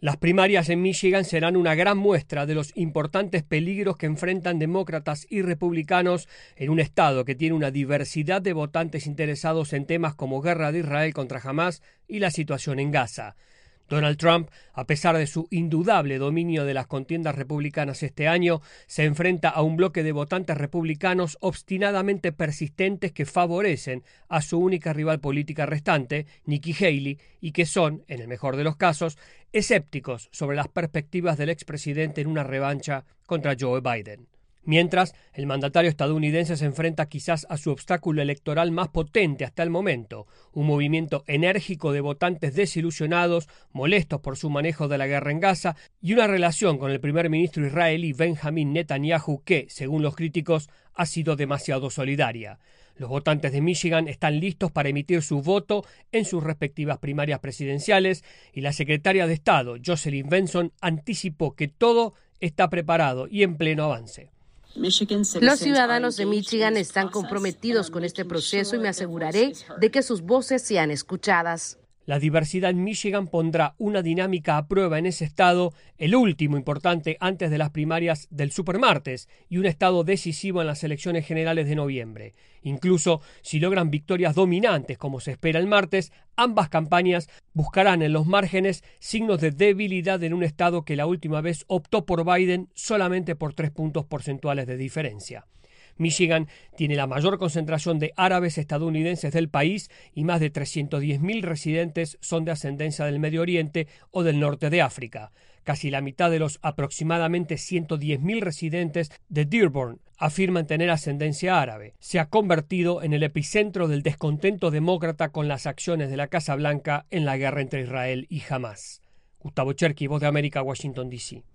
Las primarias en Michigan serán una gran muestra de los importantes peligros que enfrentan demócratas y republicanos en un estado que tiene una diversidad de votantes interesados en temas como guerra de Israel contra Hamás y la situación en Gaza. Donald Trump, a pesar de su indudable dominio de las contiendas republicanas este año, se enfrenta a un bloque de votantes republicanos obstinadamente persistentes que favorecen a su única rival política restante, Nikki Haley, y que son, en el mejor de los casos, escépticos sobre las perspectivas del expresidente en una revancha contra Joe Biden. Mientras, el mandatario estadounidense se enfrenta quizás a su obstáculo electoral más potente hasta el momento, un movimiento enérgico de votantes desilusionados, molestos por su manejo de la guerra en Gaza, y una relación con el primer ministro israelí Benjamin Netanyahu que, según los críticos, ha sido demasiado solidaria. Los votantes de Michigan están listos para emitir su voto en sus respectivas primarias presidenciales y la secretaria de Estado, Jocelyn Benson, anticipó que todo está preparado y en pleno avance. Los ciudadanos de Michigan están comprometidos con este proceso y me aseguraré de que sus voces sean escuchadas. La diversidad en Michigan pondrá una dinámica a prueba en ese estado, el último importante antes de las primarias del supermartes y un estado decisivo en las elecciones generales de noviembre. Incluso si logran victorias dominantes como se espera el martes, ambas campañas buscarán en los márgenes signos de debilidad en un estado que la última vez optó por Biden solamente por 3 puntos porcentuales de diferencia. Michigan tiene la mayor concentración de árabes estadounidenses del país y más de 310.000 residentes son de ascendencia del Medio Oriente o del norte de África. Casi la mitad de los aproximadamente 110.000 residentes de Dearborn afirman tener ascendencia árabe. Se ha convertido en el epicentro del descontento demócrata con las acciones de la Casa Blanca en la guerra entre Israel y Hamás. Gustavo Cherky, Voz de América, Washington, D.C.